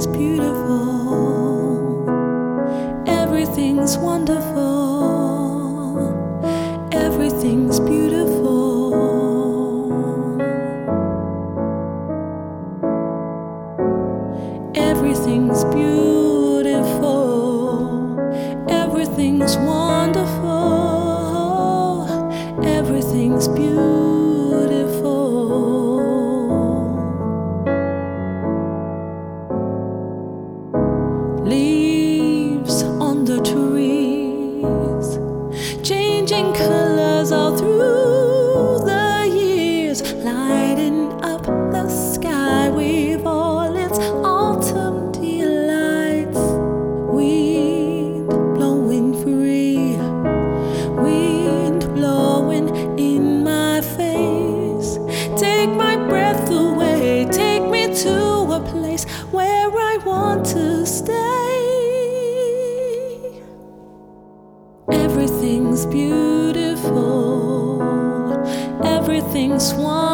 Everything's beautiful. Everything's wonderful. Everything's beautiful. Everything's beautiful. Everything's wonderful. Everything's beautiful. Leaves on the trees, changing colors all through the years, lighting up the sky with all its autumn delights. Wind blowing free, wind blowing in my face. Take my breath away, take me to a place where I want to stay. Everything's beautiful. Everything's wonderful.